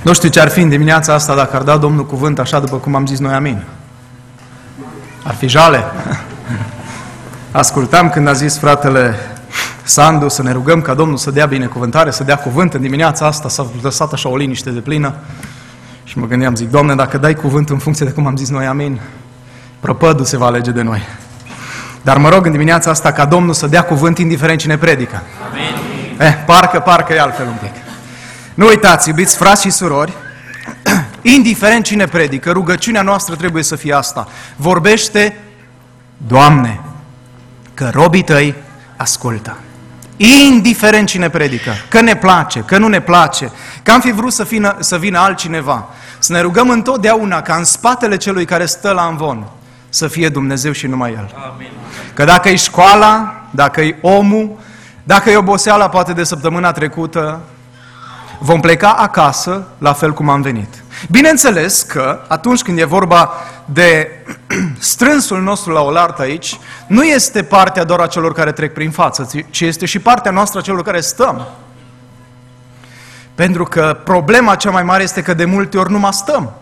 Nu știu ce ar fi în dimineața asta dacă ar da Domnul cuvânt așa după cum am zis noi amin. Ar fi jale. Ascultam când a zis fratele Sandu să ne rugăm ca Domnul să dea binecuvântare, să dea cuvânt în dimineața asta, s-a lăsat așa o liniște de plină. Și mă gândeam, zic, Doamne, dacă dai cuvânt în funcție de cum am zis noi amin, prăpădul se va alege de noi. Dar mă rog în dimineața asta ca Domnul să dea cuvânt indiferent cine predică. Amin. Parcă e altfel un pic. Nu uitați, iubiți frați și surori, indiferent cine predică, rugăciunea noastră trebuie să fie asta. Vorbește, Doamne, că robii tăi ascultă. Indiferent cine predică, că ne place, că nu ne place, că am fi vrut să vină altcineva. Să ne rugăm întotdeauna ca în spatele celui care stă la amvon să fie Dumnezeu și numai El. Amin. Că dacă e școala, dacă e omul, dacă e oboseala poate de săptămâna trecută, vom pleca acasă la fel cum am venit. Bineînțeles că atunci când e vorba de strânsul nostru la oaltă aici, nu este partea doar a celor care trec prin față, ci este și partea noastră a celor care stăm. Pentru că problema cea mai mare este că de multe ori nu mai stăm.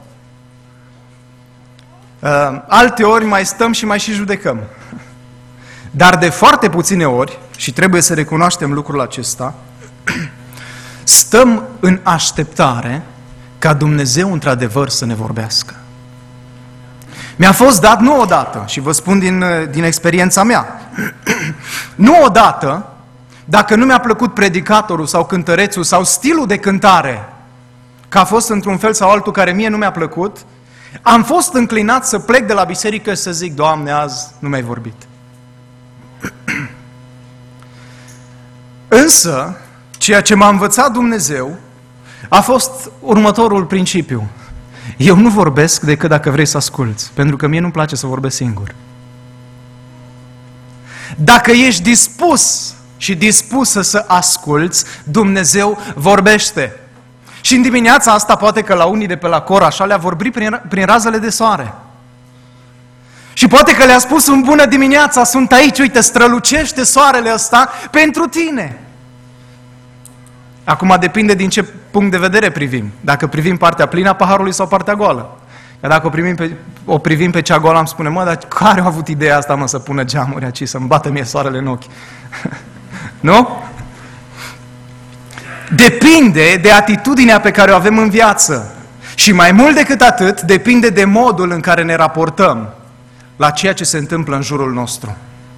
Alte ori mai stăm și mai și judecăm. Dar de foarte puține ori, și trebuie să recunoaștem lucrul acesta, stăm în așteptare ca Dumnezeu într-adevăr să ne vorbească. Mi-a fost dat nu odată, și vă spun din experiența mea, nu odată, dacă nu mi-a plăcut predicatorul sau cântărețul sau stilul de cântare, că a fost într-un fel sau altul care mie nu mi-a plăcut, am fost înclinat să plec de la biserică și să zic, Doamne, azi nu mi-ai vorbit. Însă, ceea ce m-a învățat Dumnezeu a fost următorul principiu. Eu nu vorbesc decât dacă vrei să asculți, pentru că mie nu-mi place să vorbesc singur. Dacă ești dispus și dispusă să asculți, Dumnezeu vorbește. Și în dimineața asta, poate că la unii de pe la cor așa le-a vorbit prin razele de soare. Și poate că le-a spus în bună dimineața, sunt aici, uite, strălucește soarele ăsta pentru tine. Acum depinde din ce punct de vedere privim. Dacă privim partea plină a paharului sau partea goală. Că dacă o privim pe cea goală, am spune, mă, dar care a avut ideea asta, mă, să pună geamuri aici, să-mi bată mie soarele în ochi? Nu? Depinde de atitudinea pe care o avem în viață. Și mai mult decât atât, depinde de modul în care ne raportăm la ceea ce se întâmplă în jurul nostru.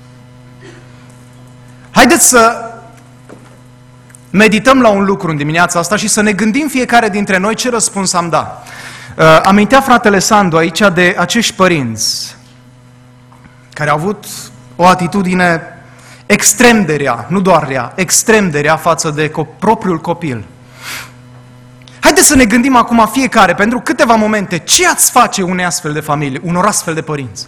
Haideți să medităm la un lucru în dimineața asta și să ne gândim fiecare dintre noi ce răspuns am dat. Amintea fratele Sandu aici de acești părinți care au avut o atitudine extrem de rea, nu doar rea, extrem de rea față de propriul copil. Haideți să ne gândim acum fiecare, pentru câteva momente, ce ați face unei astfel de familii, unor astfel de părinți?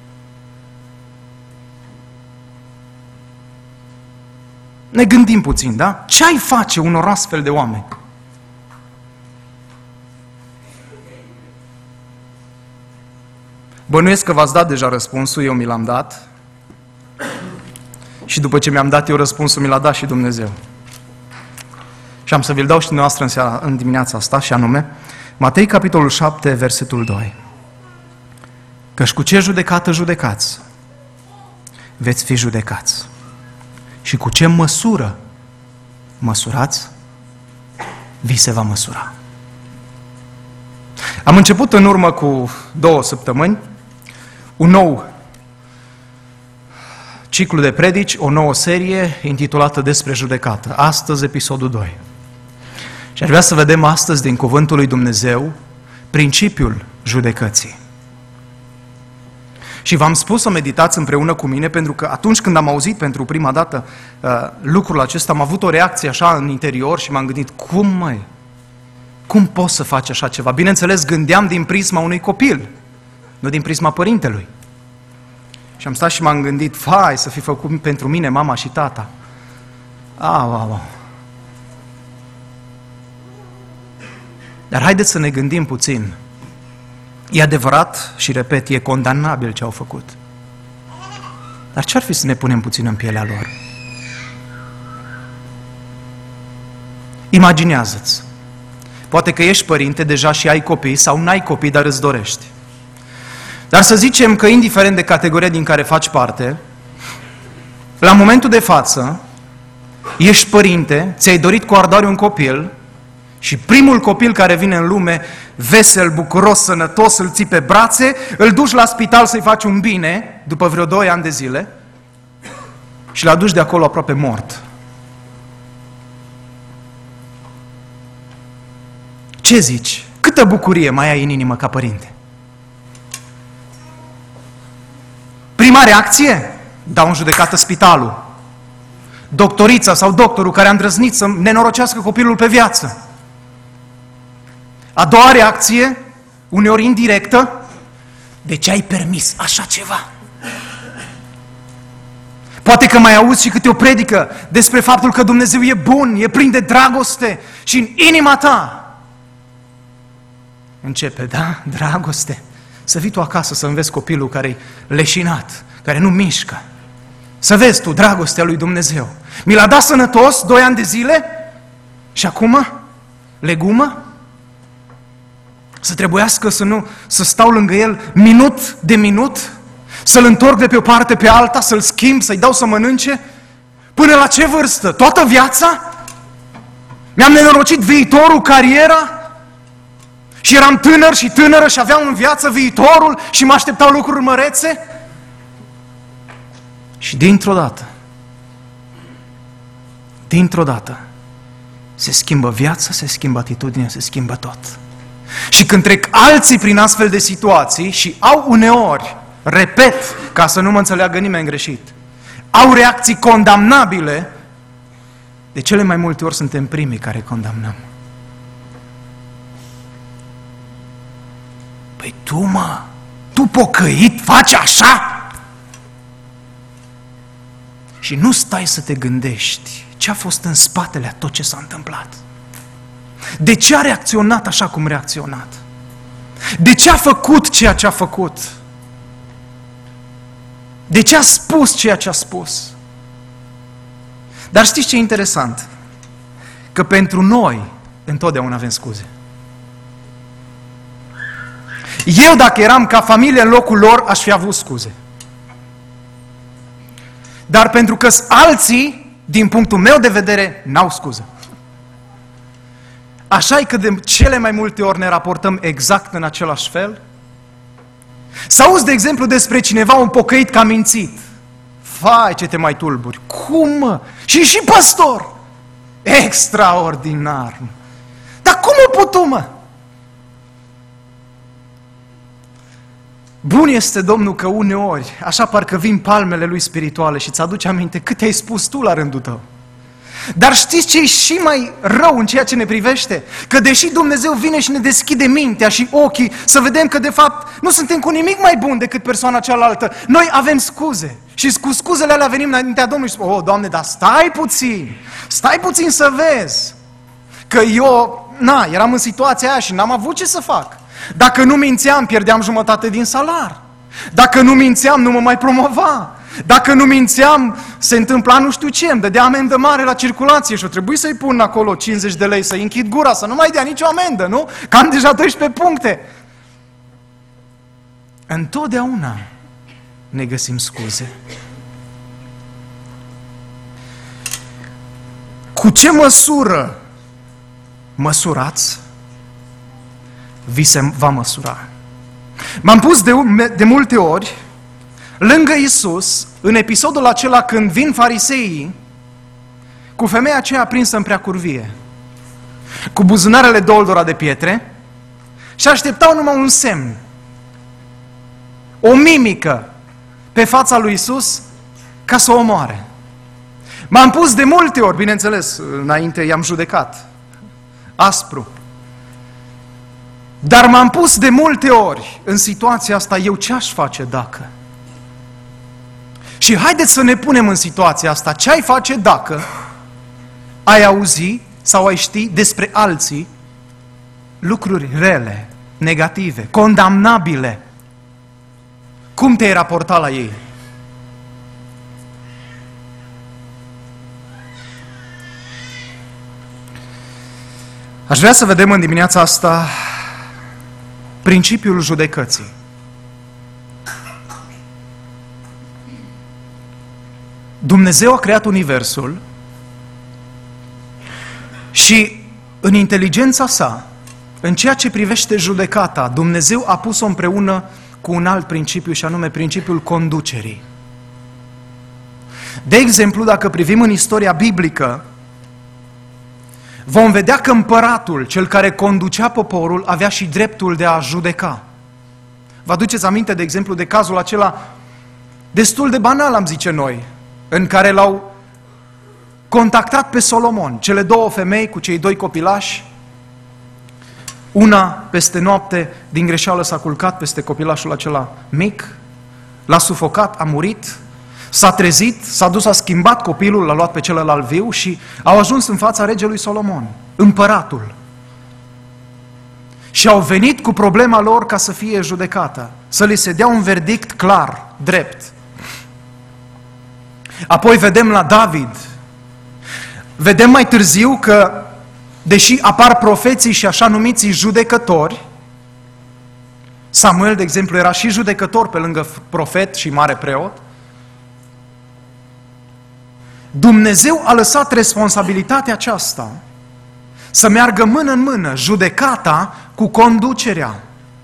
Ne gândim puțin, da? Ce ai face unor astfel de oameni? Bănuiesc că v-ați dat deja răspunsul, eu mi l-am dat. Și după ce mi-am dat eu răspunsul, mi l-a dat și Dumnezeu. Și am să vi-l dau și dumneavoastră în dimineața asta, și anume, Matei, capitolul 7, versetul 2. Căci cu ce judecată judecați, veți fi judecați. Și cu ce măsură măsurați, vi se va măsura. Am început în urmă cu 2 săptămâni un nou ciclu de predici, o nouă serie intitulată Despre judecată. Astăzi, episodul 2. Și aș vrea să vedem astăzi din Cuvântul lui Dumnezeu principiul judecății. Și v-am spus să meditați împreună cu mine, pentru că atunci când am auzit pentru prima dată lucrul acesta, am avut o reacție așa în interior și m-am gândit, cum poți să faci așa ceva? Bineînțeles, gândeam din prisma unui copil, nu din prisma părintelui. Și am stat și m-am gândit, să fi făcut pentru mine mama și tata. Dar haideți să ne gândim puțin. E adevărat și repet, e condamnabil ce au făcut. Dar ce-ar fi să ne punem puțin în pielea lor? Imaginează-ți Poate că ești părinte deja și ai copii sau n-ai copii, dar îți dorești. Dar să zicem că indiferent de categoria din care faci parte, la momentul de față, ești părinte, ți-ai dorit cu ardoare un copil și primul copil care vine în lume, vesel, bucuros, sănătos, îl ții pe brațe, îl duci la spital să-i faci un bine, după vreo 2 ani de zile, și l-aduci de acolo aproape mort. Ce zici? Câtă bucurie mai ai în inimă ca părinte? Prima reacție? Dau în judecată spitalul. Doctorița sau doctorul care a îndrăznit să nenorocească copilul pe viață. A doua reacție, uneori indirectă, de ce ai permis așa ceva? Poate că mai auzi și câte o predică despre faptul că Dumnezeu e bun, e plin de dragoste și în inima ta începe, da, dragoste. Să vii tu acasă să înveți copilul care e leșinat, care nu mișcă. Să vezi tu dragostea lui Dumnezeu. Mi l-a dat sănătos 2 ani de zile și acum legumă? Să trebuiască să stau lângă el minut de minut? Să-l întorc de pe o parte pe alta, să-l schimb, să-i dau să mănânce? Până la ce vârstă? Toată viața? Mi-am nenorocit viitorul, cariera? Și eram tânăr și tânără și aveam în viață viitorul și mă așteptau lucruri mărețe? Și dintr-o dată, se schimbă viața, se schimbă atitudinea, se schimbă tot. Și când trec alții prin astfel de situații și au uneori, repet, ca să nu mă înțeleagă nimeni greșit, au reacții condamnabile, de cele mai multe ori suntem primii care condamnăm. Păi tu pocăit faci așa? Și nu stai să te gândești ce a fost în spatele a tot ce s-a întâmplat. De ce a reacționat așa cum a reacționat? De ce a făcut ceea ce a făcut? De ce a spus ceea ce a spus? Dar știți ce e interesant? Că pentru noi întotdeauna avem scuze. Eu, dacă eram ca familie în locul lor, aș fi avut scuze. Dar pentru că alții, din punctul meu de vedere, n-au scuză. Așa e că de cele mai multe ori ne raportăm exact în același fel. Să auzi, de exemplu, despre cineva, un pocăit că a mințit. Vai, ce te mai tulburi! Cum, mă? Și păstor! Extraordinar! Dar cum a putut, mă? Bun este Domnul că uneori, așa parcă vin palmele Lui spirituale și îți aduce aminte cât ai spus tu la rândul tău. Dar știți ce e și mai rău în ceea ce ne privește? Că deși Dumnezeu vine și ne deschide mintea și ochii să vedem că de fapt nu suntem cu nimic mai bun decât persoana cealaltă, noi avem scuze. Și cu scuzele alea venim înaintea Domnului și spunem, Doamne, dar stai puțin să vezi. Că eu, eram în situația aia și n-am avut ce să fac. Dacă nu mințeam, pierdeam jumătate din salar. Dacă nu mințeam, nu mă mai promova. Dacă nu mințeam, se întâmpla nu știu ce, îmi dădea amendă mare la circulație și o trebuie să-i pun acolo 50 de lei, să-i închid gura, să nu mai dea nicio amendă, nu? Că am deja 12 puncte. Întotdeauna ne găsim scuze. Cu ce măsură măsurați, vi se va măsura. M-am pus de multe ori lângă Iisus, în episodul acela când vin fariseii cu femeia aceea prinsă în preacurvie, cu buzunarele doldora de pietre și așteptau numai un semn, o mimică pe fața lui Iisus ca să o omoare. M-am pus de multe ori, bineînțeles, înainte i-am judecat, aspru. Dar m-am pus de multe ori în situația asta, eu ce aș face dacă? Și haideți să ne punem în situația asta, ce ai face dacă ai auzi sau ai ști despre alții lucruri rele, negative, condamnabile. Cum te-ai raporta la ei? Aș vrea să vedem în dimineața asta principiul judecății. Dumnezeu a creat universul și în inteligența sa, în ceea ce privește judecata, Dumnezeu a pus-o împreună cu un alt principiu și anume principiul conducerii. De exemplu, dacă privim în istoria biblică, vom vedea că împăratul, cel care conducea poporul, avea și dreptul de a judeca. Vă aduceți aminte, de exemplu, de cazul acela destul de banal, am zice noi, în care l-au contactat pe Solomon, cele două femei cu cei doi copilași. Una, peste noapte, din greșeală s-a culcat peste copilașul acela mic, l-a sufocat, a murit, s-a trezit, s-a dus, a schimbat copilul, l-a luat pe celălalt viu și au ajuns în fața regelui Solomon, împăratul. Și au venit cu problema lor ca să fie judecată, să li se dea un verdict clar, drept. Apoi vedem la David, vedem mai târziu că, deși apar profeții și așa numiții judecători, Samuel, de exemplu, era și judecător pe lângă profet și mare preot, Dumnezeu a lăsat responsabilitatea aceasta să meargă mână în mână, judecata cu conducerea.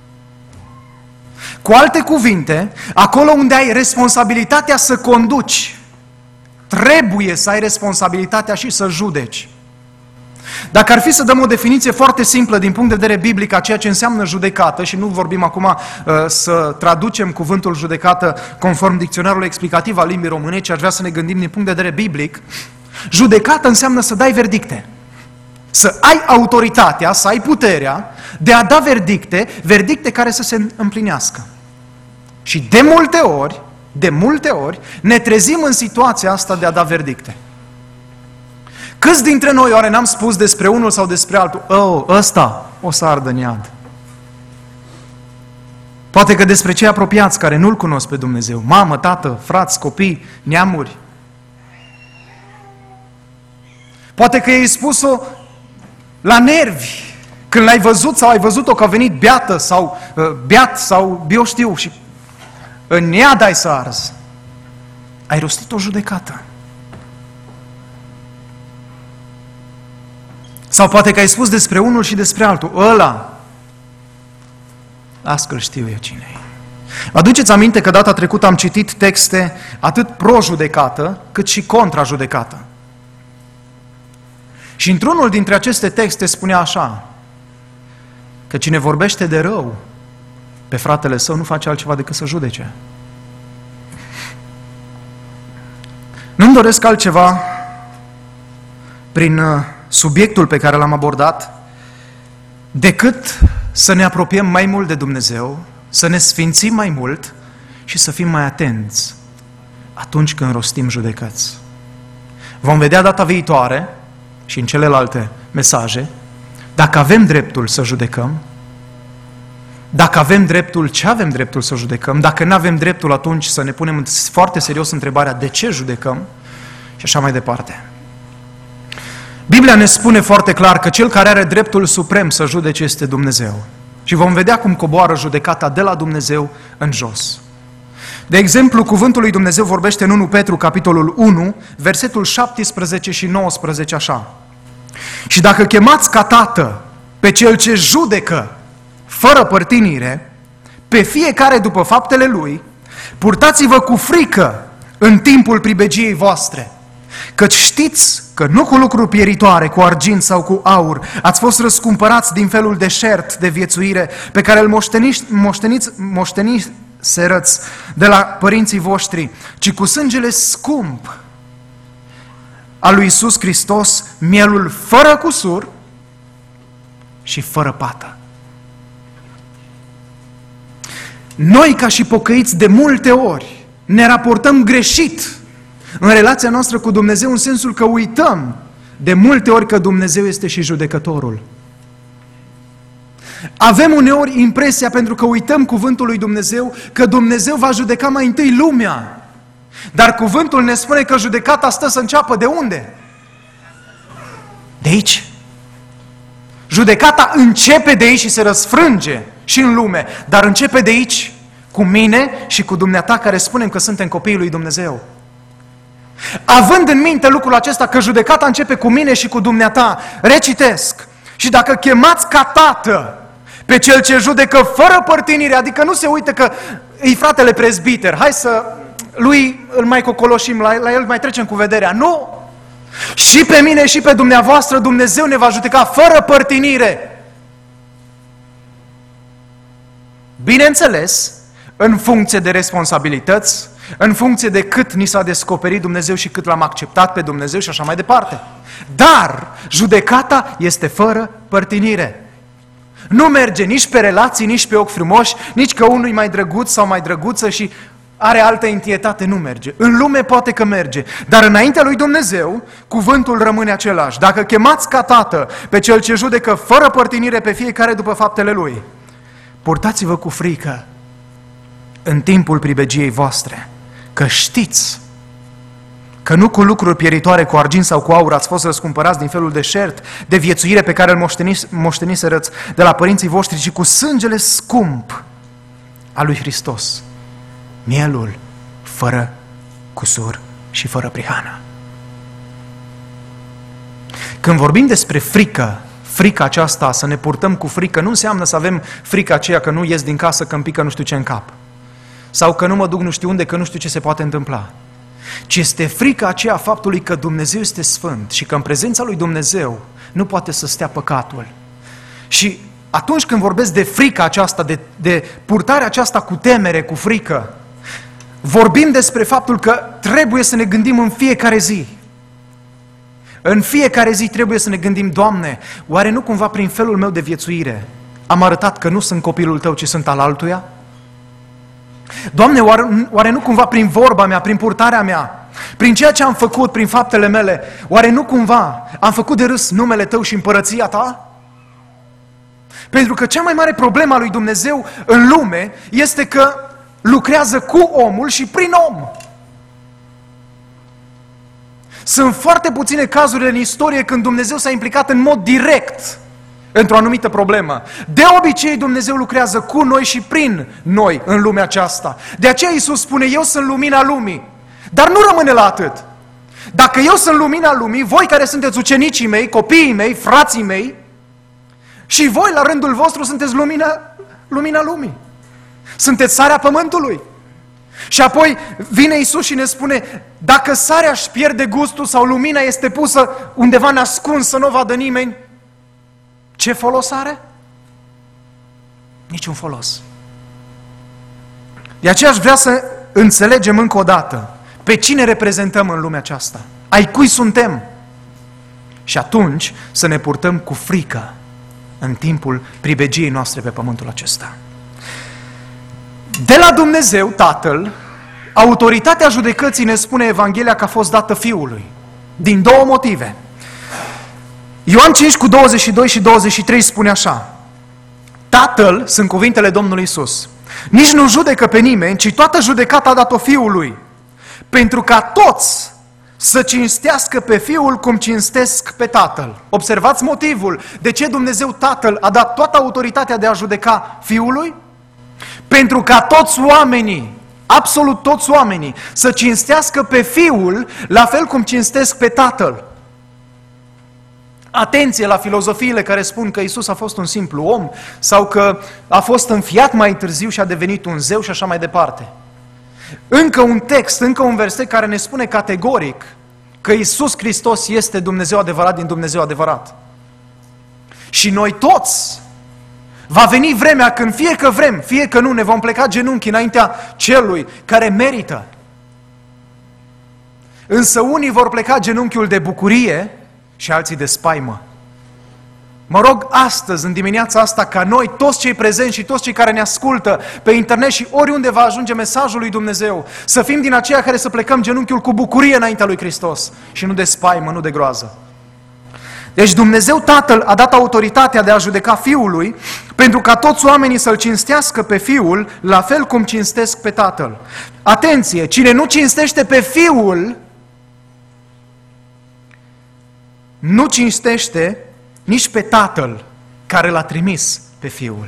Cu alte cuvinte, acolo unde ai responsabilitatea să conduci, trebuie să ai responsabilitatea și să judeci. Dacă ar fi să dăm o definiție foarte simplă din punct de vedere biblic a ceea ce înseamnă judecată, și nu vorbim acum să traducem cuvântul judecată conform dicționarului explicativ al limbii române, ci aș vrea să ne gândim din punct de vedere biblic, judecată înseamnă să dai verdicte. Să ai autoritatea, să ai puterea de a da verdicte care să se împlinească. Și de multe ori, ne trezim în situația asta de a da verdicte. Câți dintre noi oare n-am spus despre unul sau despre altul, ăsta o să ardă în iad? Poate că despre cei apropiați care nu-L cunosc pe Dumnezeu, mamă, tată, frați, copii, neamuri. Poate că i-ai spus-o la nervi, când l-ai văzut sau ai văzut-o că a venit beată sau beat sau eu știu și în iad ai să arzi. Ai rostit o judecată. Sau poate că ai spus despre unul și despre altul, ăla, las că-l știu eu cine-i. Aduceți aminte că data trecută am citit texte atât pro-judecată, cât și contra-judecată. Și într-unul dintre aceste texte spunea așa, că cine vorbește de rău pe fratele său nu face altceva decât să judece. Nu-mi doresc altceva prin subiectul pe care l-am abordat, decât să ne apropiem mai mult de Dumnezeu, să ne sfințim mai mult și să fim mai atenți atunci când rostim judecăți. Vom vedea data viitoare și în celelalte mesaje dacă avem dreptul să judecăm, dacă avem dreptul, ce avem dreptul să judecăm, dacă nu avem dreptul, atunci să ne punem foarte serios întrebarea de ce judecăm și așa mai departe. Biblia ne spune foarte clar că cel care are dreptul suprem să judece este Dumnezeu. Și vom vedea cum coboară judecata de la Dumnezeu în jos. De exemplu, cuvântul lui Dumnezeu vorbește în 1 Petru, capitolul 1, versetul 17 și 19 așa. Și dacă chemați ca tată pe cel ce judecă fără părtinire, pe fiecare după faptele lui, purtați-vă cu frică în timpul pribegiei voastre, căci știți că nu cu lucruri pieritoare, cu argint sau cu aur, ați fost răscumpărați din felul deșert de viețuire pe care îl moșteniserăți de la părinții voștri, ci cu sângele scump al lui Iisus Hristos, mielul fără cusur și fără pată. Noi, ca și pocăiți, de multe ori ne raportăm greșit în relația noastră cu Dumnezeu, în sensul că uităm de multe ori că Dumnezeu este și judecătorul. Avem uneori impresia, pentru că uităm cuvântul lui Dumnezeu, că Dumnezeu va judeca mai întâi lumea. Dar cuvântul ne spune că judecata stă să înceapă de unde? De aici. Judecata începe de aici și se răsfrânge și în lume, dar începe de aici cu mine și cu dumneata care spunem că suntem copiii lui Dumnezeu. Având în minte lucrul acesta, că judecata începe cu mine și cu dumneata, recitesc: și dacă chemați ca tată pe cel ce judecă fără părtinire, adică nu se uită că e fratele prezbiter, hai să lui îl mai cocoloșim, la el mai trecem cu vederea. Nu! Și pe mine și pe dumneavoastră Dumnezeu ne va judeca fără părtinire. Bineînțeles, în funcție de responsabilități, în funcție de cât ni s-a descoperit Dumnezeu și cât l-am acceptat pe Dumnezeu și așa mai departe. Dar judecata este fără părtinire. Nu merge nici pe relații, nici pe ochi frumoși, nici că unul e mai drăguț sau mai drăguță și are altă intietate, nu merge. În lume poate că merge, dar înaintea lui Dumnezeu, cuvântul rămâne același. Dacă chemați ca tată pe cel ce judecă fără părtinire pe fiecare după faptele lui, purtați-vă cu frică în timpul pribegiei voastre, că știți că nu cu lucruri pieritoare, cu argint sau cu aur ați fost răscumpărați din felul de șert, de viețuire pe care îl moșteniserăți de la părinții voștri, ci cu sângele scump al lui Hristos, mielul fără cusur și fără prihană. Când vorbim despre frică, frica aceasta, să ne purtăm cu frică, nu înseamnă să avem frica aceea că nu ies din casă, că îmi pică nu știu ce în cap. Sau că nu mă duc nu știu unde, că nu știu ce se poate întâmpla. Ci este frica aceea faptului că Dumnezeu este sfânt și că în prezența lui Dumnezeu nu poate să stea păcatul. Și atunci când vorbesc de frica aceasta, de purtarea aceasta cu temere, cu frică, vorbim despre faptul că trebuie să ne gândim în fiecare zi. În fiecare zi trebuie să ne gândim: Doamne, oare nu cumva prin felul meu de viețuire am arătat că nu sunt copilul Tău, ci sunt al altuia? Doamne, oare nu cumva prin vorba mea, prin purtarea mea, prin ceea ce am făcut, prin faptele mele, oare nu cumva am făcut de râs numele Tău și împărăția Ta? Pentru că cea mai mare problemă a lui Dumnezeu în lume este că lucrează cu omul și prin om. Sunt foarte puține cazuri în istorie când Dumnezeu s-a implicat în mod direct într-o anumită problemă. De obicei Dumnezeu lucrează cu noi și prin noi în lumea aceasta. De aceea Iisus spune: eu sunt lumina lumii. Dar nu rămâne la atât. Dacă eu sunt lumina lumii, voi care sunteți ucenicii mei, copiii mei, frații mei, și voi la rândul vostru sunteți lumina lumii. Sunteți sarea pământului. Și apoi vine Iisus și ne spune: dacă sarea își pierde gustul sau lumina este pusă undeva nascuns să nu o vadă nimeni, ce folos are? Niciun folos. De aceea aș vrea să înțelegem încă o dată pe cine reprezentăm în lumea aceasta, ai cui suntem, și atunci să ne purtăm cu frică în timpul pribegiei noastre pe pământul acesta. De la Dumnezeu Tatăl, autoritatea judecății, ne spune Evanghelia, că a fost dată Fiului, din două motive. Ioan 5 cu 22 și 23 spune așa: Tatăl, sunt cuvintele Domnului Iisus, nici nu judecă pe nimeni, ci toată judecata a dat-o Fiului, pentru ca toți să cinstească pe Fiul cum cinstesc pe Tatăl. Observați motivul de ce Dumnezeu Tatăl a dat toată autoritatea de a judeca Fiului? Pentru ca toți oamenii, absolut toți oamenii, să cinstească pe Fiul la fel cum cinstesc pe Tatăl. Atenție la filozofiile care spun că Iisus a fost un simplu om sau că a fost înfiat mai târziu și a devenit un zeu și așa mai departe. Încă un text, încă un verset care ne spune categoric că Iisus Hristos este Dumnezeu adevărat din Dumnezeu adevărat. Și noi toți, va veni vremea când fie că vrem, fie că nu, ne vom pleca genunchi înaintea celui care merită. Însă unii vor pleca genunchiul de bucurie și alții de spaimă. Mă rog astăzi, în dimineața asta, ca noi, toți cei prezenți și toți cei care ne ascultă pe internet și oriunde va ajunge mesajul lui Dumnezeu, să fim din aceia care să plecăm genunchiul cu bucurie înaintea lui Hristos și nu de spaimă, nu de groază. Deci Dumnezeu Tatăl a dat autoritatea de a judeca Fiului pentru ca toți oamenii să-L cinstească pe Fiul la fel cum cinstesc pe Tatăl. Atenție! Cine nu cinstește pe Fiul, nu cinstește nici pe Tatăl care l-a trimis pe Fiul.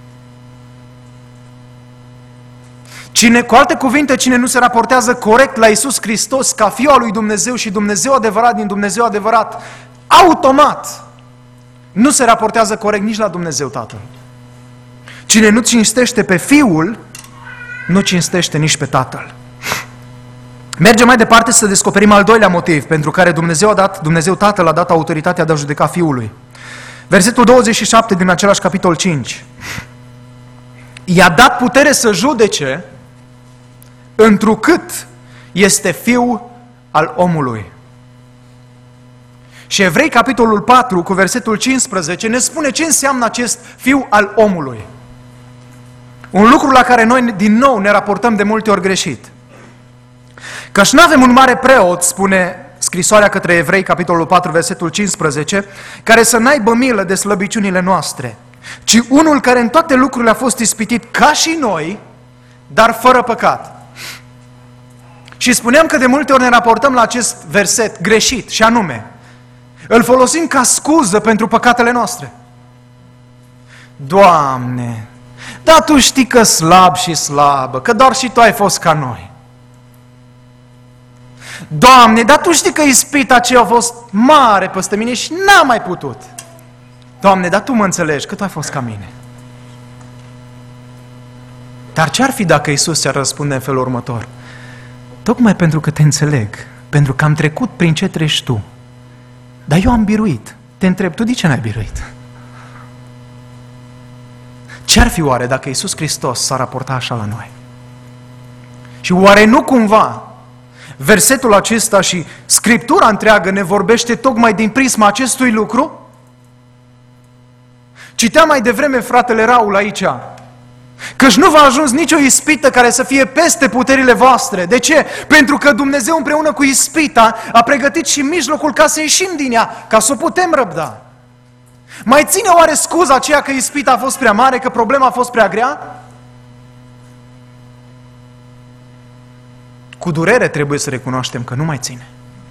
Cu alte cuvinte, cine nu se raportează corect la Iisus Hristos ca Fiul al lui Dumnezeu și Dumnezeu adevărat din Dumnezeu adevărat, automat nu se raportează corect nici la Dumnezeu Tatăl. Cine nu cinstește pe Fiul, nu cinstește nici pe Tatăl. Mergem mai departe să descoperim al doilea motiv pentru care Dumnezeu Tatăl a dat autoritatea de a judeca Fiului. Versetul 27 din același capitol 5. I-a dat putere să judece întrucât este Fiul al omului. Și Evrei, capitolul 4, cu versetul 15, ne spune ce înseamnă acest Fiu al omului. Un lucru la care noi din nou ne raportăm de multe ori greșit. Căci nu avem un mare preot, spune scrisoarea către Evrei, capitolul 4, versetul 15, care să n-aibă milă de slăbiciunile noastre, ci unul care în toate lucrurile a fost ispitit ca și noi, dar fără păcat. Și spuneam că de multe ori ne raportăm la acest verset greșit, și anume, îl folosim ca scuză pentru păcatele noastre. Doamne, dar Tu știi că slab și slabă, că doar și Tu ai fost ca noi. Doamne, dar Tu știi că ispita aceea a fost mare peste mine și n-am mai putut. Doamne, dar Tu mă înțelegi că Tu ai fost ca mine. Dar ce-ar fi dacă Iisus ți-ar răspunde în felul următor? Tocmai pentru că Te înțeleg, pentru că am trecut prin ce treci Tu, dar eu am biruit. Te întreb, Tu de ce n-ai biruit? Ce-ar fi oare dacă Iisus Hristos s-ar raporta așa la noi? Și oare nu cumva versetul acesta și Scriptura întreagă ne vorbește tocmai din prisma acestui lucru? Citeam mai devreme fratele Raul aici, căci nu v-a ajuns nicio ispită care să fie peste puterile voastre. De ce? Pentru că Dumnezeu împreună cu ispita a pregătit și mijlocul ca să ieșim din ea, ca să o putem răbda. Mai ține oare scuza aceea că ispita a fost prea mare, că problema a fost prea grea? Cu durere trebuie să recunoaștem că nu mai ține.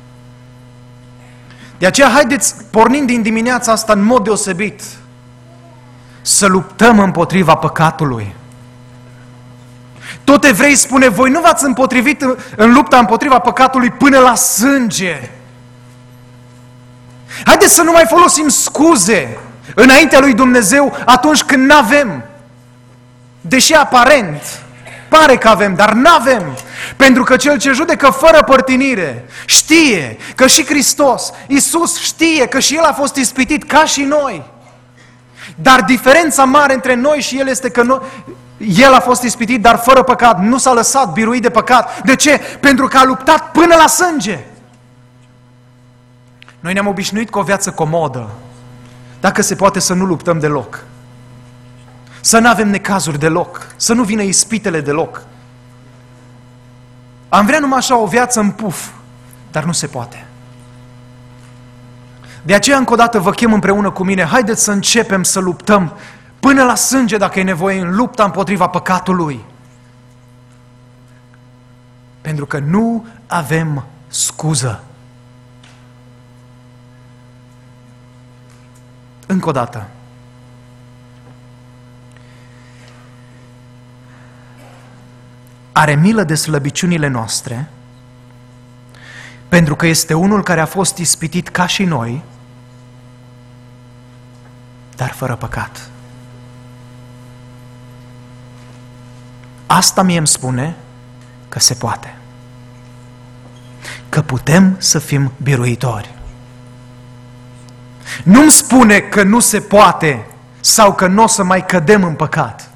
De aceea haideți, pornind din dimineața asta în mod deosebit, să luptăm împotriva păcatului. Tot Evrei spune, voi nu v-ați împotrivit în lupta împotriva păcatului până la sânge. Haideți să nu mai folosim scuze înaintea lui Dumnezeu atunci când n-avem. Deși aparent pare că avem, dar n-avem. Pentru că Cel ce judecă fără părtinire știe că și Hristos, Iisus, știe că și El a fost ispitit ca și noi. Dar diferența mare între noi și El este că El a fost ispitit, dar fără păcat. Nu s-a lăsat biruit de păcat. De ce? Pentru că a luptat până la sânge. Noi ne-am obișnuit cu o viață comodă. Dacă se poate să nu luptăm deloc. Să nu avem necazuri deloc. Să nu vină ispitele deloc. Am vrea numai așa o viață în puf. Dar nu se poate. De aceea încă o dată vă chem împreună cu mine. Haideți să începem să luptăm până la sânge dacă e nevoie în lupta împotriva păcatului. Pentru că nu avem scuză. Încă o dată. Are milă de slăbiciunile noastre, pentru că este unul care a fost ispitit ca și noi, dar fără păcat. Asta mie îmi spune că se poate. Că putem să fim biruitori. Nu-mi spune că nu se poate sau că nu o să mai cădem în păcat.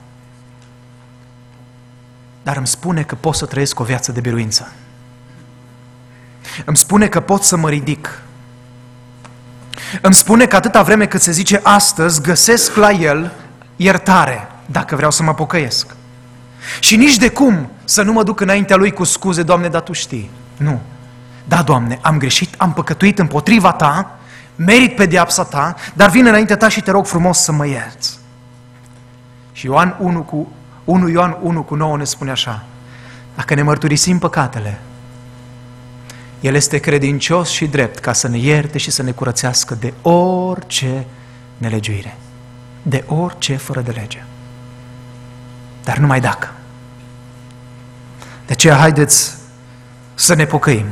Dar îmi spune că pot să trăiesc o viață de biruință. Îmi spune că pot să mă ridic. Îmi spune că atâta vreme cât se zice astăzi, găsesc la El iertare, dacă vreau să mă pocăiesc. Și nici de cum să nu mă duc înaintea Lui cu scuze, Doamne, dar Tu știi. Nu. Da, Doamne, am greșit, am păcătuit împotriva Ta, merit pedeapsa Ta, dar vin înaintea Ta și Te rog frumos să mă ierți. Și 1 Ioan 1:9 ne spune așa: dacă ne mărturisim păcatele, El este credincios și drept ca să ne ierte și să ne curățească de orice nelegiuire. de orice fără de lege. Dar numai dacă. De aceea haideți să ne pocăim.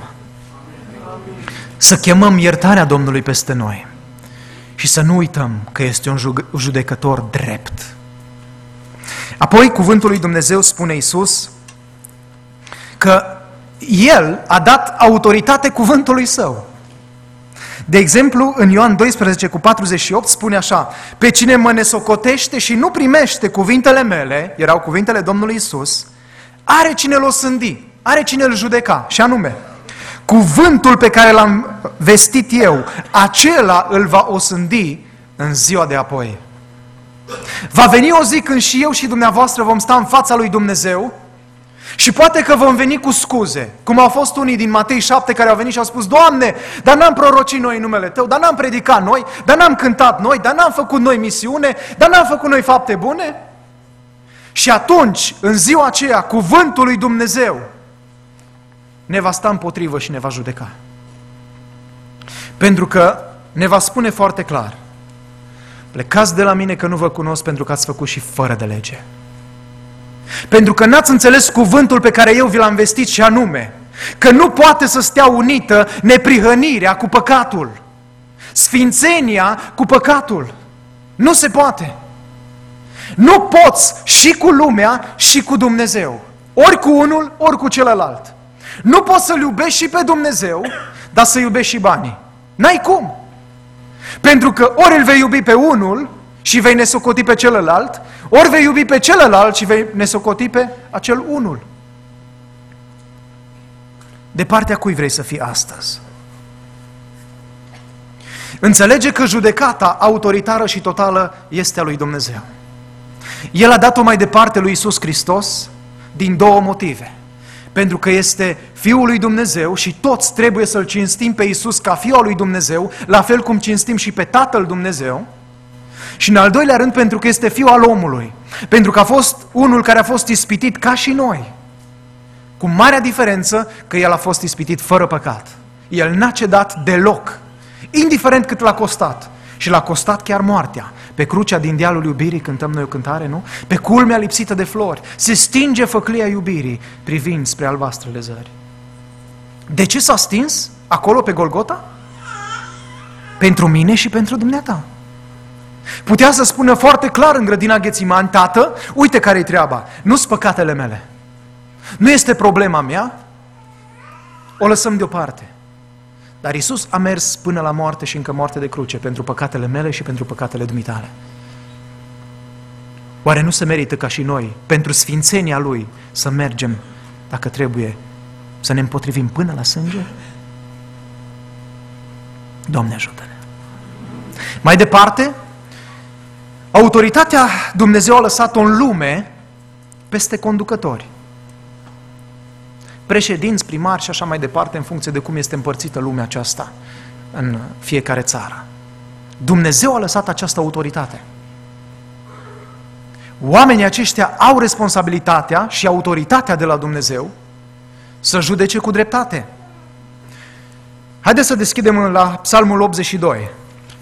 Să chemăm iertarea Domnului peste noi. Și să nu uităm că este un judecător drept. Apoi cuvântul lui Dumnezeu spune Iisus că El a dat autoritate cuvântului Său. De exemplu, în Ioan 12:48 spune așa: pe cine mă nesocotește și nu primește cuvintele mele, erau cuvintele Domnului Iisus, are cine l-o sândi, are cine îl judeca, și anume, cuvântul pe care l-am vestit eu, acela îl va osândi în ziua de apoi. Va veni o zi când și eu și dumneavoastră vom sta în fața lui Dumnezeu și poate că vom veni cu scuze, cum au fost unii din Matei 7 care au venit și au spus: Doamne, dar n-am prorocit noi în numele Tău, dar n-am predicat noi, dar n-am cântat noi, dar n-am făcut noi misiune, dar n-am făcut noi fapte bune? Și atunci, în ziua aceea, cuvântul lui Dumnezeu ne va sta împotrivă și ne va judeca. Pentru că ne va spune foarte clar: plecați de la mine că nu vă cunosc, pentru că ați făcut și fără de lege. Pentru că n-ați înțeles cuvântul pe care eu vi l-am vestit, și anume că nu poate să stea unită neprihănirea cu păcatul, sfințenia cu păcatul. Nu se poate. Nu poți și cu lumea și cu Dumnezeu. Ori cu unul, ori cu celălalt. Nu poți să-L iubești și pe Dumnezeu, dar să iubești și banii. N-ai cum. Pentru că ori îl vei iubi pe unul și vei nesocoti pe celălalt, ori vei iubi pe celălalt și vei nesocoti pe acel unul. De partea cui vrei să fii astăzi? Înțelege că judecata autoritară și totală este a lui Dumnezeu. El a dat-o mai departe lui Iisus Hristos din două motive. Pentru că este Fiul lui Dumnezeu și toți trebuie să-L cinstim pe Iisus ca Fiul al lui Dumnezeu, la fel cum cinstim și pe Tatăl Dumnezeu. Și în al doilea rând, pentru că este Fiul al omului. Pentru că a fost unul care a fost ispitit ca și noi. Cu marea diferență că El a fost ispitit fără păcat. El n-a cedat deloc, indiferent cât l-a costat. Și l-a costat chiar moartea. Pe crucea din dealul iubirii cântăm noi o cântare, nu? Pe culmea lipsită de flori se stinge făclia iubirii, privind spre albastrele zări. De ce s-a stins acolo pe Golgota? Pentru mine și pentru dumneata. Putea să spună foarte clar în grădina Ghețimani: Tată, uite care-i treaba, nu-s păcatele mele. Nu este problema mea, o lăsăm deoparte. Dar Iisus a mers până la moarte și încă moarte de cruce pentru păcatele mele și pentru păcatele dumitale. Oare nu se merită ca și noi, pentru sfințenia Lui, să mergem, dacă trebuie, să ne împotrivim până la sânge? Doamne ajută-ne! Mai departe, autoritatea Dumnezeu a lăsat-o în lume peste conducători. Președinți, primari și așa mai departe, în funcție de cum este împărțită lumea aceasta în fiecare țară. Dumnezeu a lăsat această autoritate. Oamenii aceștia au responsabilitatea și autoritatea de la Dumnezeu să judece cu dreptate. Haideți să deschidem la Psalmul 82.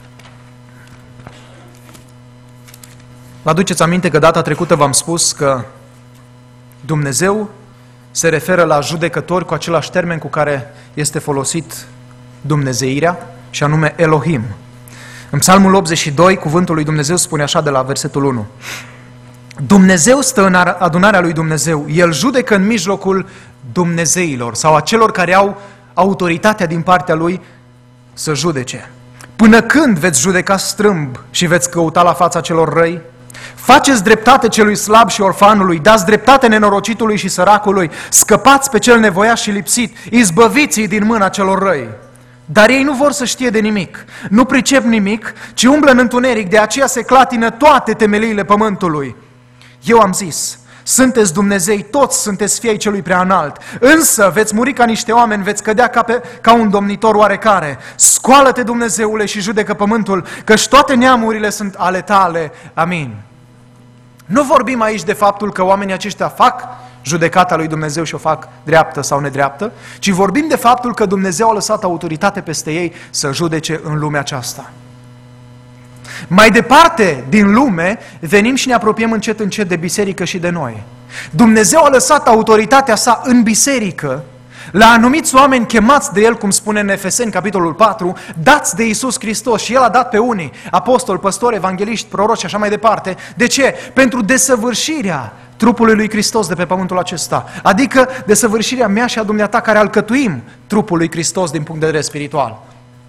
Vă aduceți aminte că data trecută v-am spus că Dumnezeu se referă la judecători cu același termen cu care este folosit dumnezeirea, și anume Elohim. În Psalmul 82, cuvântul lui Dumnezeu spune așa de la versetul 1. Dumnezeu stă în adunarea lui Dumnezeu, El judecă în mijlocul dumnezeilor sau a celor care au autoritatea din partea Lui să judece. Până când veți judeca strâmb și veți căuta la fața celor răi? Faceți dreptate celui slab și orfanului, dați dreptate nenorocitului și săracului, scăpați pe cel nevoiaș și lipsit, izbăviți-i din mâna celor răi. Dar ei nu vor să știe de nimic, nu pricep nimic, ci umblă în întuneric, de aceea se clatină toate temeliile pământului. Eu am zis: sunteți Dumnezei, toți sunteți fii ai celui preanalt, însă veți muri ca niște oameni, veți cădea ca un domnitor oarecare. Scoală-te, Dumnezeule, și judecă pământul, căci toate neamurile sunt ale tale. Amin. Nu vorbim aici de faptul că oamenii aceștia fac judecata lui Dumnezeu și o fac dreaptă sau nedreaptă, ci vorbim de faptul că Dumnezeu a lăsat autoritate peste ei să judece în lumea aceasta. Mai departe din lume, venim și ne apropiem încet încet de biserică și de noi. Dumnezeu a lăsat autoritatea sa în biserică, la anumiți oameni chemați de El, cum spune în Efeseni, capitolul 4, dați de Iisus Hristos, și El a dat pe unii, apostoli, păstori, evangeliști, proroci și așa mai departe. De ce? Pentru desăvârșirea trupului lui Hristos de pe pământul acesta, adică desăvârșirea mea și a dumneata care alcătuim trupul lui Hristos din punct de vedere spiritual.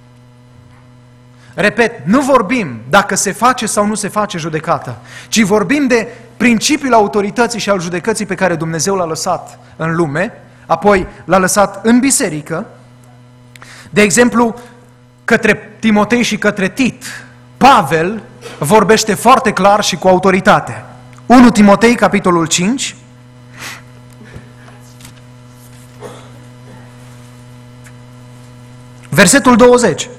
Repet, nu vorbim dacă se face sau nu se face judecată, ci vorbim de principiul autorității și al judecății pe care Dumnezeu l-a lăsat în lume, apoi l-a lăsat în biserică. De exemplu, către Timotei și către Tit, Pavel vorbește foarte clar și cu autoritate. 1 Timotei, capitolul 5, versetul 20.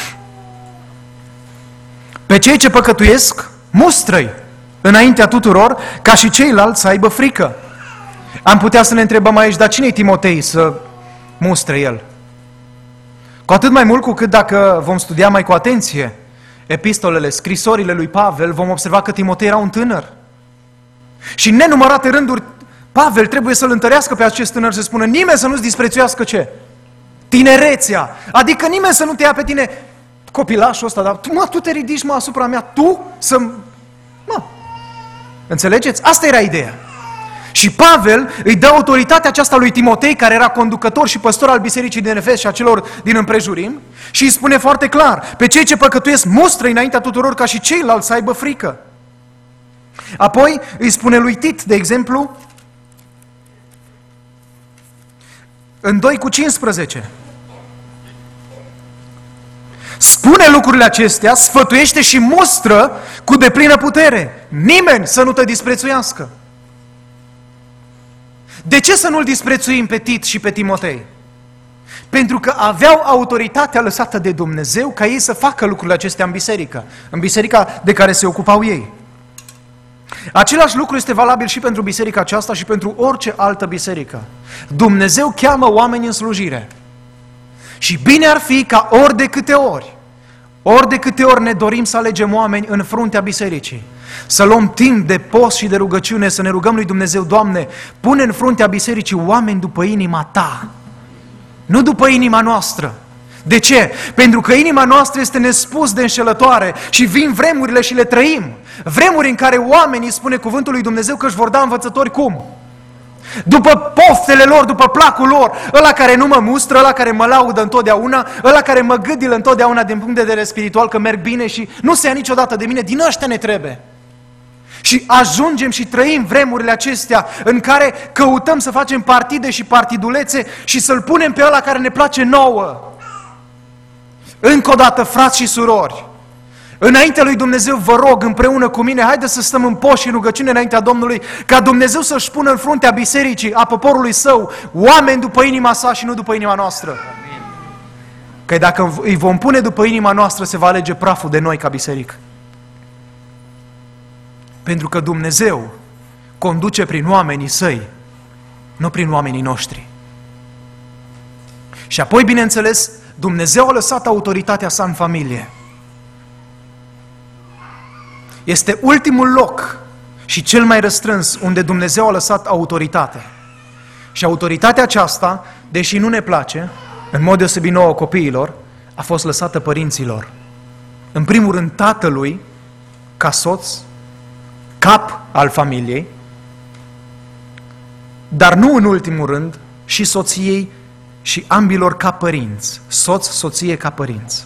Pe cei ce păcătuiesc, mustră-i înaintea tuturor, ca și ceilalți să aibă frică. Am putea să ne întrebăm aici, dar cine-i Timotei să mustre el? Cu atât mai mult cu cât dacă vom studia mai cu atenție epistolele, scrisorile lui Pavel, vom observa că Timotei era un tânăr. Și în nenumărate rânduri, Pavel trebuie să-l întărească pe acest tânăr, să spună, nimeni să nu-ți disprețuiască ce? Tinerețea. Adică nimeni să nu te ia pe tine, copilașul ăsta, dar tu te ridici asupra mea, tu să... Înțelegeți? Asta era ideea. Și Pavel îi dă autoritatea aceasta lui Timotei, care era conducător și păstor al bisericii din Efes și a celor din împrejurim, și îi spune foarte clar, pe cei ce păcătuiesc mustră înaintea tuturor, ca și ceilalți să aibă frică. Apoi îi spune lui Tit, de exemplu, în 2:15, spune lucrurile acestea, sfătuiește și mustră cu deplină putere. Nimeni să nu te disprețuiască. De ce să nu-l disprețuim pe Tit și pe Timotei? Pentru că aveau autoritatea lăsată de Dumnezeu ca ei să facă lucrurile acestea în biserica de care se ocupau ei. Același lucru este valabil și pentru biserica aceasta și pentru orice altă biserică. Dumnezeu cheamă oameni în slujire. Și bine ar fi ca ori de câte ori ne dorim să alegem oameni în fruntea bisericii, să luăm timp de post și de rugăciune, să ne rugăm lui Dumnezeu, Doamne, pune în fruntea bisericii oameni după inima Ta, nu după inima noastră. De ce? Pentru că inima noastră este nespus de înșelătoare și vin vremurile și le trăim. Vremuri în care oamenii, spune cuvântul lui Dumnezeu, că își vor da învățători cum? După poftele lor, după placul lor, ăla care nu mă mustră, ăla care mă laudă întotdeauna, ăla care mă gâdilă întotdeauna din punct de vedere spiritual că merg bine și nu se ia niciodată de mine, din ăștia ne trebuie. Și ajungem și trăim vremurile acestea în care căutăm să facem partide și partidulețe și să-l punem pe ăla care ne place nouă. Încă o dată, frați și surori, înaintea lui Dumnezeu vă rog împreună cu mine, haideți să stăm în post și în rugăciune înaintea Domnului, ca Dumnezeu să-și pună în fruntea bisericii, a poporului său, oameni după inima sa și nu după inima noastră. Amin. Că dacă îi vom pune după inima noastră, se va alege praful de noi ca biserică. Pentru că Dumnezeu conduce prin oamenii săi, nu prin oamenii noștri. Și apoi, bineînțeles, Dumnezeu a lăsat autoritatea sa în familie. Este ultimul loc și cel mai restrâns unde Dumnezeu a lăsat autoritate. Și autoritatea aceasta, deși nu ne place, în mod deosebit nouă copiilor, a fost lăsată părinților. În primul rând tatălui, ca soț, cap al familiei, dar nu în ultimul rând și soției și ambilor ca părinți, soț, soție ca părinți.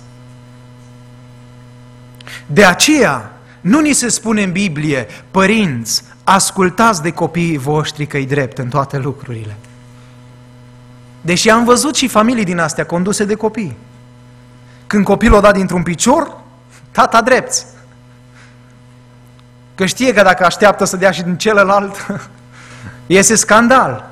De aceea, nu ni se spune în Biblie, părinți, ascultați de copiii voștri că-i drept în toate lucrurile. Deși am văzut și familii din astea conduse de copii. Când copilul o da dintr-un picior, tata drept. Că știe că dacă așteaptă să dea și din celălalt, iese scandal.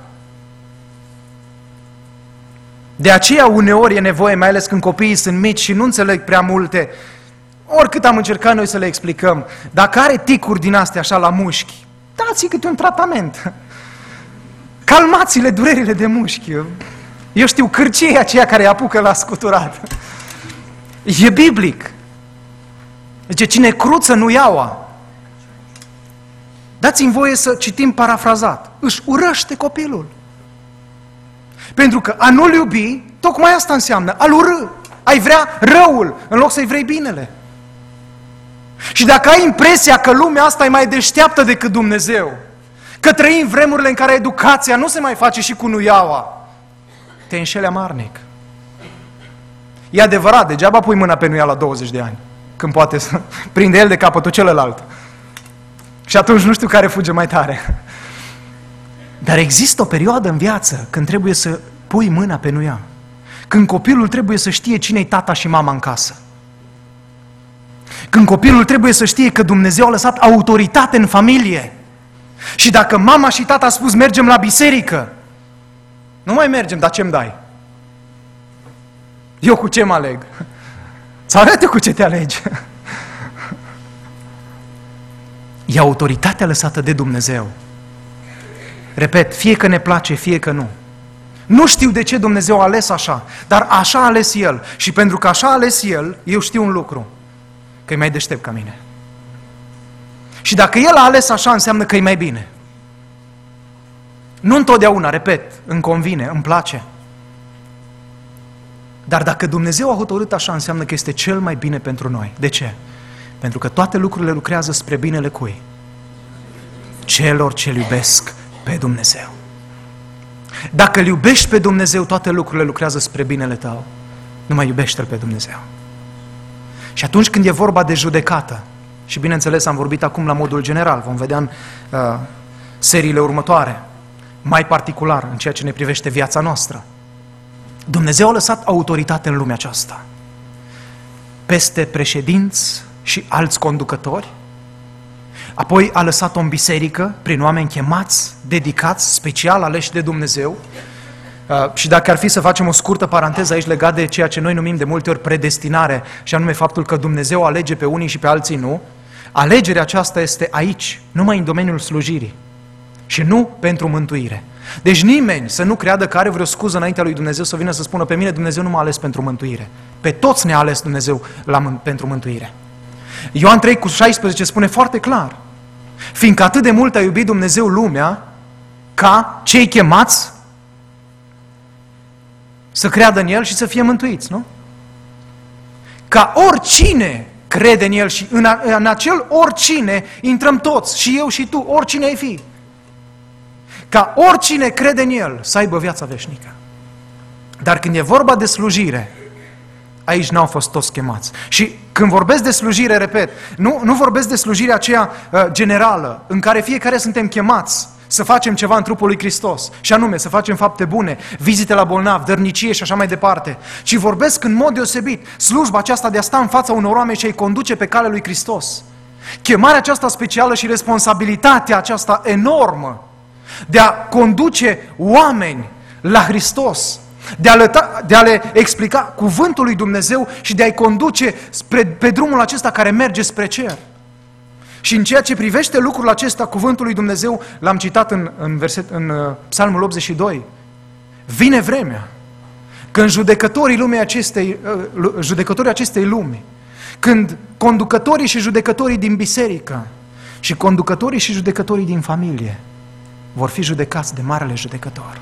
De aceea uneori e nevoie, mai ales când copiii sunt mici și nu înțeleg prea multe, oricât am încercat noi să le explicăm, dacă are ticuri din astea așa la mușchi, dați-i câte un tratament. Calmați-le durerile de mușchi. Eu știu, cârcei aceia care apucă la scuturat. E biblic. Zice, cine cruță nu iaua. Dați-mi voie să citim parafrazat. Își urăște copilul. Pentru că a nu-l iubi, tocmai asta înseamnă, a-l urâ. Ai vrea răul în loc să-i vrei binele. Și dacă ai impresia că lumea asta e mai deșteaptă decât Dumnezeu, că trăim vremurile în care educația nu se mai face și cu nuiaua, te înșeli amarnic. E adevărat, degeaba pui mâna pe nuia la 20 de ani, când poate să prinde el de capătul celălalt. Și atunci nu știu care fuge mai tare. Dar există o perioadă în viață când trebuie să pui mâna pe nuia. Când copilul trebuie să știe cine-i tata și mama în casă. Când copilul trebuie să știe că Dumnezeu a lăsat autoritate în familie. Și dacă mama și tata a spus mergem la biserică, nu mai mergem, dar ce-mi dai? Eu cu ce mă aleg? Să arăt cu ce te alegi. E autoritatea lăsată de Dumnezeu. Repet, fie că ne place, fie că nu. Nu știu de ce Dumnezeu a ales așa, dar așa a ales El. Și pentru că așa a ales El, eu știu un lucru, că e mai deștept ca mine. Și dacă El a ales așa, înseamnă că e mai bine. Nu întotdeauna, repet, îmi convine, îmi place. Dar dacă Dumnezeu a hotărât așa, înseamnă că este cel mai bine pentru noi. De ce? Pentru că toate lucrurile lucrează spre binele cui? Celor ce-L iubesc pe Dumnezeu. Dacă îl iubești pe Dumnezeu, toate lucrurile lucrează spre binele tău. Numai iubește-L pe Dumnezeu. Și atunci când e vorba de judecată, și bineînțeles am vorbit acum la modul general, vom vedea în seriile următoare, mai particular în ceea ce ne privește viața noastră, Dumnezeu a lăsat autoritate în lumea aceasta peste președinți și alți conducători, apoi a lăsat-o în biserică prin oameni chemați, dedicați, special aleși de Dumnezeu. Și dacă ar fi să facem o scurtă paranteză aici legat de ceea ce noi numim de multe ori predestinare, și anume faptul că Dumnezeu alege pe unii și pe alții nu, alegerea aceasta este aici, numai în domeniul slujirii și nu pentru mântuire. Deci nimeni să nu creadă că are vreo scuză înaintea lui Dumnezeu să vină să spună pe mine Dumnezeu nu m-a ales pentru mântuire. Pe toți ne-a ales Dumnezeu pentru mântuire. Ioan 3,16 spune foarte clar: fiindcă atât de mult a iubit Dumnezeu lumea, ca cei chemați să creadă în El și să fie mântuiți, nu? Ca oricine crede în El, și în acel oricine intrăm toți, și eu și tu, oricine ai fi. Ca oricine crede în El să aibă viața veșnică. Dar când e vorba de slujire, aici n-au fost toți chemați. Și când vorbesc de slujire, repet, nu vorbesc de slujirea aceea generală, în care fiecare suntem chemați să facem ceva în trupul lui Hristos, și anume să facem fapte bune, vizite la bolnavi, dărnicie și așa mai departe, ci vorbesc în mod deosebit slujba aceasta de a sta în fața unor oameni și a-i conduce pe calea lui Hristos. Chemarea aceasta specială și responsabilitatea aceasta enormă de a conduce oameni la Hristos, de a le explica cuvântul lui Dumnezeu și de a-i conduce pe drumul acesta care merge spre cer. Și în ceea ce privește lucrul acesta, cuvântul lui Dumnezeu, l-am citat în Psalmul 82, vine vremea când judecătorii acestei lumi, când conducătorii și judecătorii din biserică și conducătorii și judecătorii din familie vor fi judecați de Marele Judecător.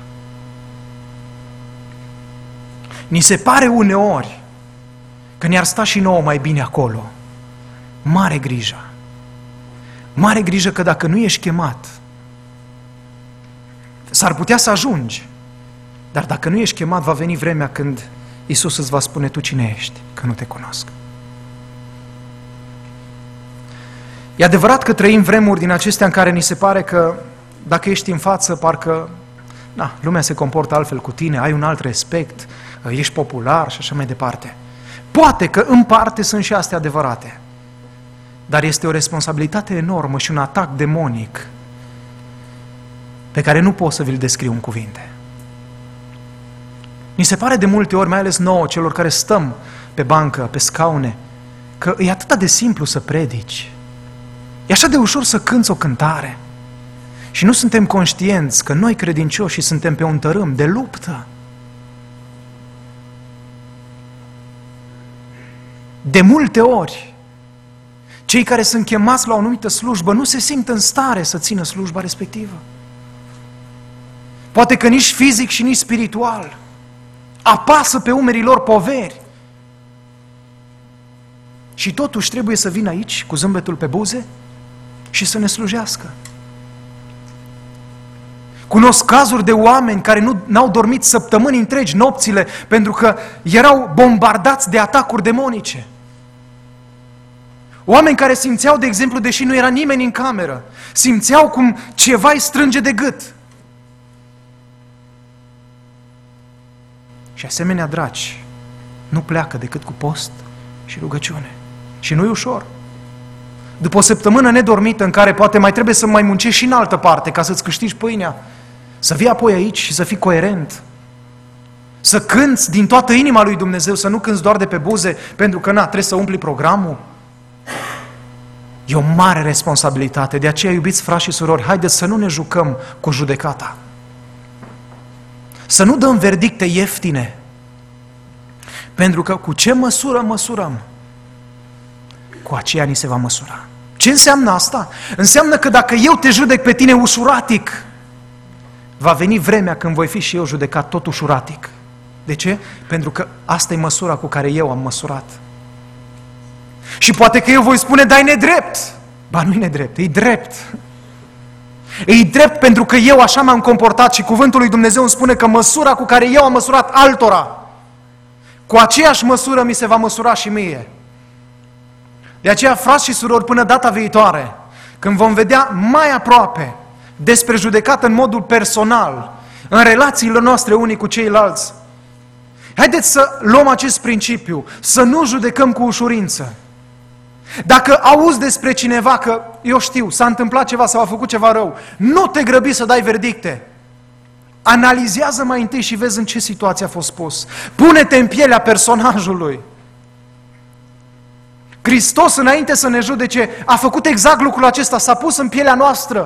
Ni se pare uneori că ne-ar sta și nouă mai bine acolo. Mare grijă! Mare grijă că dacă nu ești chemat, s-ar putea să ajungi, dar dacă nu ești chemat, va veni vremea când Iisus îți va spune: tu cine ești, că nu te cunosc. E adevărat că trăim vremuri din acestea în care ni se pare că dacă ești în față, parcă lumea se comportă altfel cu tine, ai un alt respect, ești popular și așa mai departe. Poate că în parte sunt și astea adevărate, dar este o responsabilitate enormă și un atac demonic pe care nu pot să vi-l descriu în cuvinte. Mi se pare de multe ori, mai ales nouă, celor care stăm pe bancă, pe scaune, că e atât de simplu să predici. E așa de ușor să cânți o cântare. Și nu suntem conștienți că noi credincioși suntem pe un tărâm de luptă. De multe ori Cei care sunt chemați la o anumită slujbă nu se simt în stare să țină slujba respectivă. Poate că nici fizic și nici spiritual. Apasă pe umerii lor poveri. Și totuși trebuie să vină aici cu zâmbetul pe buze și să ne slujească. Cunosc cazuri de oameni care n-au dormit săptămâni întregi, nopțile, pentru că erau bombardați de atacuri demonice. Oameni care simțeau, de exemplu, deși nu era nimeni în cameră, simțeau cum ceva îi strânge de gât. Și asemenea dragi nu pleacă decât cu post și rugăciune. Și nu e ușor. După o săptămână nedormită în care poate mai trebuie să mai muncești și în altă parte ca să-ți câștigi pâinea, să vii apoi aici și să fii coerent, să cânți din toată inima lui Dumnezeu, să nu cânți doar de pe buze, pentru că trebuie să umpli programul. E o mare responsabilitate. De aceea, iubiți frați și surori, haideți să nu ne jucăm cu judecata. Să nu dăm verdicte ieftine. Pentru că cu ce măsură măsurăm, cu aceea ni se va măsura. Ce înseamnă asta? Înseamnă că dacă eu te judec pe tine ușuratic, va veni vremea când voi fi și eu judecat tot ușuratic. De ce? Pentru că asta e măsura cu care eu am măsurat. Și poate că eu voi spune, da, e nedrept. Ba, nu e nedrept, e drept. E drept pentru că eu așa m-am comportat și cuvântul lui Dumnezeu îmi spune că măsura cu care eu am măsurat altora, cu aceeași măsură mi se va măsura și mie. De aceea, frați și surori, până data viitoare, când vom vedea mai aproape despre judecată în modul personal, în relațiile noastre unii cu ceilalți, haideți să luăm acest principiu, să nu judecăm cu ușurință. Dacă auzi despre cineva că, eu știu, s-a întâmplat ceva sau a făcut ceva rău, nu te grăbi să dai verdicte. Analizează mai întâi și vezi în ce situație a fost pus. Pune-te în pielea personajului. Hristos, înainte să ne judece, a făcut exact lucrul acesta, s-a pus în pielea noastră.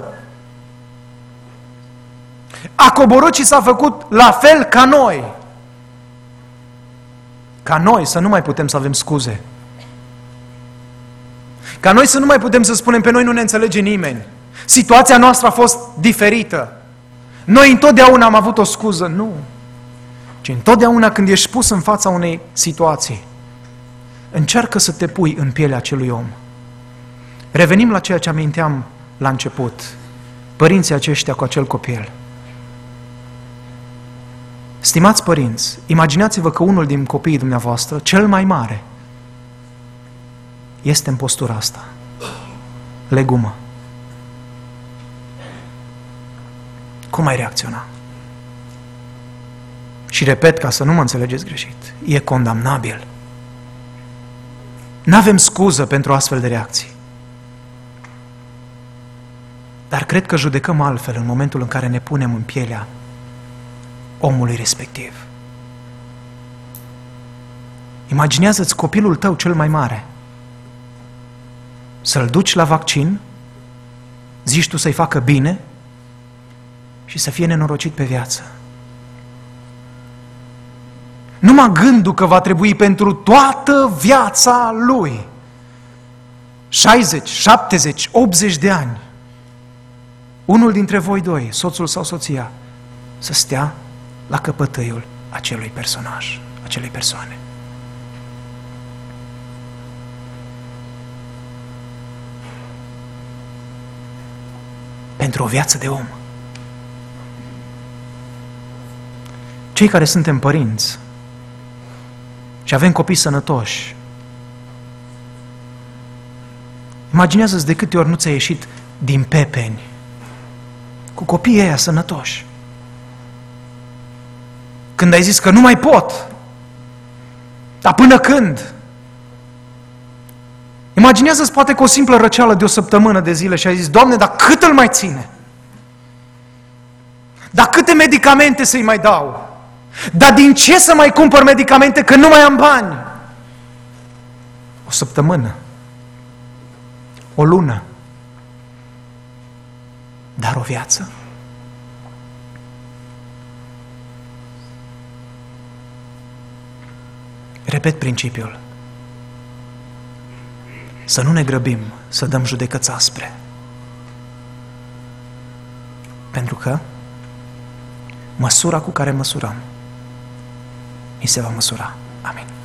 A coborât și s-a făcut la fel ca noi. Ca noi să nu mai putem să avem scuze. Ca noi să nu mai putem să spunem, pe noi nu ne înțelege nimeni. Situația noastră a fost diferită. Noi întotdeauna am avut o scuză. Nu. Ci întotdeauna când ești pus în fața unei situații, încearcă să te pui în pielea acelui om. Revenim la ceea ce aminteam la început. Părinții aceștia cu acel copil. Stimați părinți, imaginați-vă că unul din copiii dumneavoastră, cel mai mare, este în postura asta. Legumă. Cum ai reacționa? Și repet, ca să nu mă înțelegeți greșit, e condamnabil. N-avem scuză pentru astfel de reacții. Dar cred că judecăm altfel în momentul în care ne punem în pielea omului respectiv. Imaginează-ți copilul tău cel mai mare. Să-l duci la vaccin, zici tu să-i facă bine și să fie nenorocit pe viață. Numai gândul că va trebui pentru toată viața lui, 60, 70, 80 de ani, unul dintre voi doi, soțul sau soția, să stea la căpătâiul acelui personaj, acelei persoane. Pentru o viață de om. Cei care suntem părinți și avem copii sănătoși, imaginează-ți de câte ori nu ți-a ieșit din pepeni cu copiii ăia sănătoși. Când ai zis că nu mai pot, dar până când? Imaginează-ți poate cu o simplă răceală de o săptămână de zile și ai zis, Doamne, dar cât îl mai ține? Dar câte medicamente să-i mai dau? Dar din ce să mai cumpăr medicamente că nu mai am bani? O săptămână, o lună, dar o viață? Repet principiul. să nu ne grăbim să dăm judecăți aspre. Pentru că măsura cu care măsurăm, mi se va măsura. Amin.